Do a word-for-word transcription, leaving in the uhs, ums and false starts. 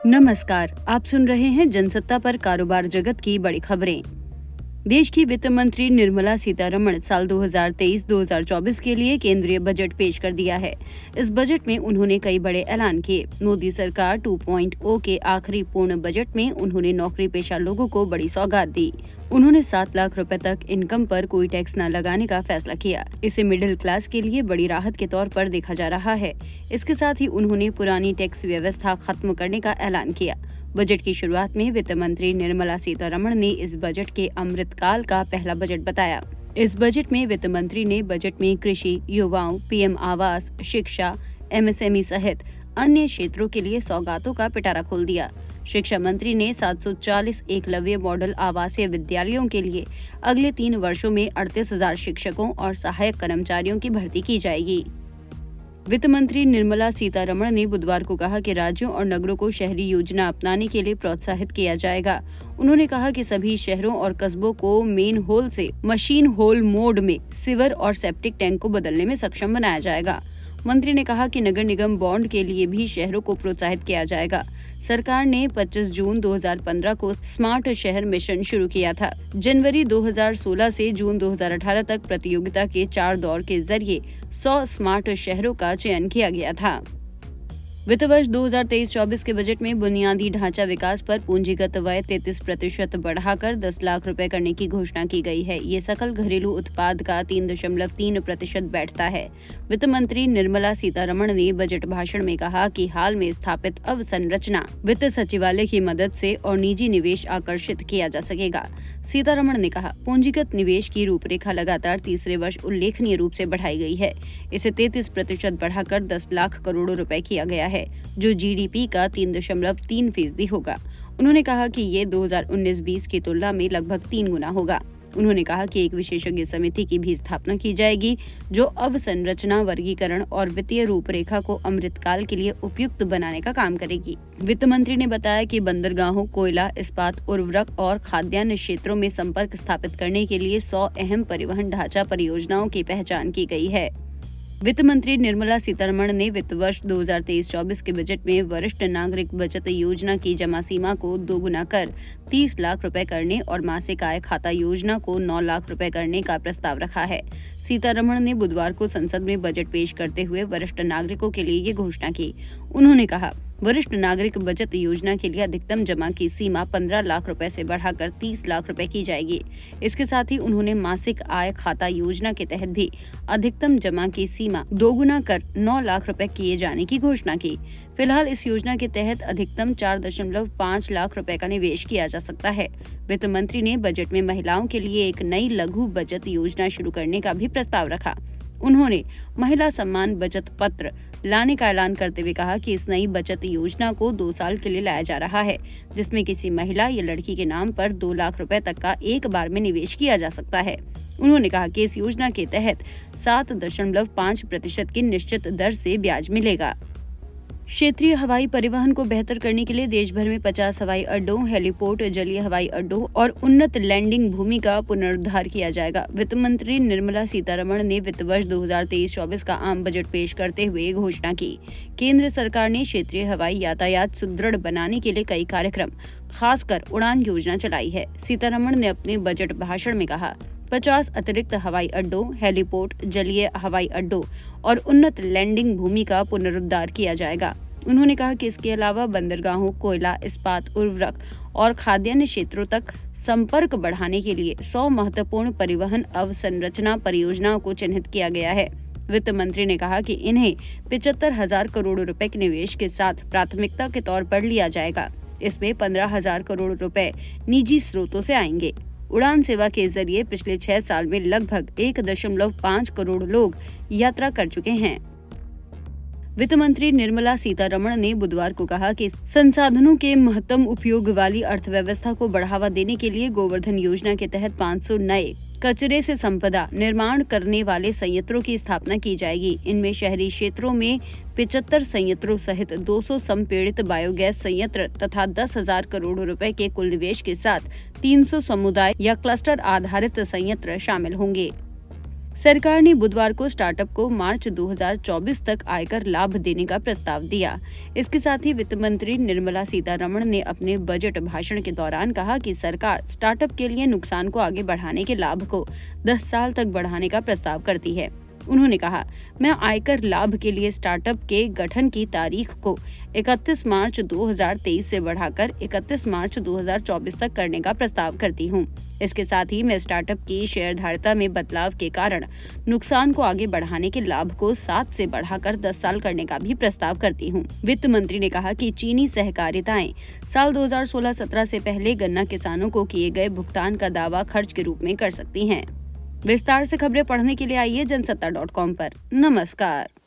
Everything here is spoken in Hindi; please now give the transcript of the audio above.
नमस्कार, आप सुन रहे हैं जनसत्ता पर कारोबार जगत की बड़ी खबरें। देश की वित्त मंत्री निर्मला सीतारमण साल दो हज़ार तेईस दो हज़ार चौबीस के लिए केंद्रीय बजट पेश कर दिया है। इस बजट में उन्होंने कई बड़े ऐलान किए। मोदी सरकार टू पॉइंट ओ के आखिरी पूर्ण बजट में उन्होंने नौकरी पेशा लोगों को बड़ी सौगात दी। उन्होंने सात लाख रुपए तक इनकम पर कोई टैक्स न लगाने का फैसला किया। इसे मिडिल क्लास के लिए बड़ी राहत के तौर पर देखा जा रहा है। इसके साथ ही उन्होंने पुरानी टैक्स व्यवस्था खत्म करने का ऐलान किया। बजट की शुरुआत में वित्त मंत्री निर्मला सीतारमण ने इस बजट के अमृतकाल का पहला बजट बताया। इस बजट में वित्त मंत्री ने बजट में कृषि, युवाओं, पीएम आवास, शिक्षा, एमएसएमई सहित अन्य क्षेत्रों के लिए सौगातों का पिटारा खोल दिया। शिक्षा मंत्री ने सात सौ चालीस एकलव्य मॉडल आवासीय विद्यालयों के लिए अगले तीन वर्षों में अड़तीस हजार शिक्षकों और सहायक कर्मचारियों की भर्ती की जाएगी। वित्त मंत्री निर्मला सीतारमण ने बुधवार को कहा कि राज्यों और नगरों को शहरी योजना अपनाने के लिए प्रोत्साहित किया जाएगा। उन्होंने कहा कि सभी शहरों और कस्बों को मेन होल से मशीन होल मोड में सीवर और सेप्टिक टैंक को बदलने में सक्षम बनाया जाएगा। मंत्री ने कहा कि नगर निगम बॉन्ड के लिए भी शहरों को प्रोत्साहित किया जाएगा। सरकार ने पच्चीस जून दो हज़ार पंद्रह को स्मार्ट शहर मिशन शुरू किया था। जनवरी दो हज़ार सोलह से जून दो हज़ार अठारह तक प्रतियोगिता के चार दौर के जरिए सौ स्मार्ट शहरों का चयन किया गया था। वित्त वर्ष दो हज़ार तेईस चौबीस के बजट में बुनियादी ढांचा विकास पर पूंजीगत व्यय तैंतीस प्रतिशत बढ़ाकर दस लाख रुपए करने की घोषणा की गई है। ये सकल घरेलू उत्पाद का तीन दशमलव तीन प्रतिशत बैठता है। वित्त मंत्री निर्मला सीतारमण ने बजट भाषण में कहा कि हाल में स्थापित अवसंरचना वित्त सचिवालय की मदद से और निजी निवेश आकर्षित किया जा सकेगा। सीतारमण ने कहा, पूंजीगत निवेश की रूपरेखा लगातार तीसरे वर्ष उल्लेखनीय रूप से बढ़ाई गई है। इसे तैंतीस प्रतिशत बढ़ाकर दस लाख करोड़ रुपए किया गया है, जो जीडीपी का तीन दशमलव तीन फीसदी होगा। उन्होंने कहा कि ये दो हज़ार उन्नीस बीस की तुलना में लगभग तीन गुना होगा। उन्होंने कहा कि एक विशेषज्ञ समिति की भी स्थापना की जाएगी, जो अवसंरचना, वर्गीकरण और वित्तीय रूपरेखा को अमृतकाल के लिए उपयुक्त बनाने का काम करेगी। वित्त मंत्री ने बताया कि बंदरगाहों, कोयला, इस्पात, उर्वरक और खाद्यान्न क्षेत्रों में संपर्क स्थापित करने के लिए सौ अहम परिवहन ढांचा परियोजनाओं की पहचान की गई है। वित्त मंत्री निर्मला सीतारमण ने वित्त वर्ष दो हज़ार तेईस चौबीस के बजट में वरिष्ठ नागरिक बचत योजना की जमा सीमा को दोगुना कर तीस लाख रुपए करने और मासिक आय खाता योजना को नौ लाख रुपए करने का प्रस्ताव रखा है। सीतारमण ने बुधवार को संसद में बजट पेश करते हुए वरिष्ठ नागरिकों के लिए ये घोषणा की। उन्होंने कहा, वरिष्ठ नागरिक बचत योजना के लिए अधिकतम जमा की सीमा पंद्रह लाख रुपए से बढ़ाकर तीस लाख रुपए की जाएगी। इसके साथ ही उन्होंने मासिक आय खाता योजना के तहत भी अधिकतम जमा की सीमा दोगुना कर नौ लाख रुपए किए जाने की घोषणा की। फिलहाल इस योजना के तहत अधिकतम चार दशमलव पाँच लाख रुपए का निवेश किया जा सकता है। वित्त मंत्री ने बजट में महिलाओं के लिए एक नई लघु बचत योजना शुरू करने का भी प्रस्ताव रखा। उन्होंने महिला सम्मान बचत पत्र लाने का ऐलान करते हुए कहा कि इस नई बचत योजना को दो साल के लिए लाया जा रहा है, जिसमें किसी महिला या लड़की के नाम पर दो लाख रुपए तक का एक बार में निवेश किया जा सकता है। उन्होंने कहा कि इस योजना के तहत सात दशमलव पाँच प्रतिशत की निश्चित दर से ब्याज मिलेगा। क्षेत्रीय हवाई परिवहन को बेहतर करने के लिए देश भर में पचास हवाई अड्डों, हेलीपोर्ट, जलीय हवाई अड्डों और उन्नत लैंडिंग भूमि का पुनरुद्धार किया जाएगा। वित्त मंत्री निर्मला सीतारमण ने वित्त वर्ष दो हज़ार तेईस चौबीस का आम बजट पेश करते हुए घोषणा की। केंद्र सरकार ने क्षेत्रीय हवाई यातायात सुदृढ़ बनाने के लिए कई कार्यक्रम, खासकर उड़ान योजना चलाई है। सीतारमण ने अपने बजट भाषण में कहा, पचास अतिरिक्त हवाई अड्डों, हेलीपोर्ट, जलीय हवाई अड्डों और उन्नत लैंडिंग भूमि का पुनरुद्धार किया जाएगा। उन्होंने कहा कि इसके अलावा बंदरगाहों, कोयला, इस्पात, उर्वरक और खाद्यान्न क्षेत्रों तक संपर्क बढ़ाने के लिए सौ महत्वपूर्ण परिवहन अवसंरचना परियोजनाओं को चिन्हित किया गया है। वित्त मंत्री ने कहा कि इन्हें पिचहत्तर हजार करोड़ रुपए के निवेश के साथ प्राथमिकता के तौर पर लिया जाएगा। इसमें पंद्रह हजार करोड़ रुपए निजी स्रोतों से आएंगे। उड़ान सेवा के जरिए पिछले छह साल में लगभग एक दशमलव पाँच करोड़ लोग यात्रा कर चुके हैं। वित्त मंत्री निर्मला सीतारमण ने बुधवार को कहा कि संसाधनों के महत्तम उपयोग वाली अर्थव्यवस्था को बढ़ावा देने के लिए गोवर्धन योजना के तहत पाँच सौ नए कचरे से संपदा निर्माण करने वाले संयंत्रों की स्थापना की जाएगी। इनमें शहरी क्षेत्रों में पचहत्तर संयंत्रों सहित दो सौ संपीड़ित बायोगैस संयंत्र तथा दस हजार करोड़ रुपए के कुल निवेश के साथ तीन सौ समुदाय या क्लस्टर आधारित संयंत्र शामिल होंगे। सरकार ने बुधवार को स्टार्टअप को मार्च दो हज़ार चौबीस तक आयकर लाभ देने का प्रस्ताव दिया। इसके साथ ही वित्त मंत्री निर्मला सीतारमण ने अपने बजट भाषण के दौरान कहा कि सरकार स्टार्टअप के लिए नुकसान को आगे बढ़ाने के लाभ को दस साल तक बढ़ाने का प्रस्ताव करती है। उन्होंने कहा, मैं आयकर लाभ के लिए स्टार्टअप के गठन की तारीख को इकतीस मार्च दो हज़ार तेईस से बढ़ाकर इकतीस मार्च दो हज़ार चौबीस तक करने का प्रस्ताव करती हूं। इसके साथ ही मैं स्टार्टअप की शेयरधारिता में बदलाव के कारण नुकसान को आगे बढ़ाने के लाभ को सात से बढ़ाकर दस साल करने का भी प्रस्ताव करती हूं। वित्त मंत्री ने कहा कि चीनी सहकारिताएं साल दो हज़ार सोलह सत्रह से पहले गन्ना किसानों को किए गए भुगतान का दावा खर्च के रूप में कर सकती हैं। विस्तार से खबरें पढ़ने के लिए आइए जनसत्ता डॉट कॉम पर। नमस्कार।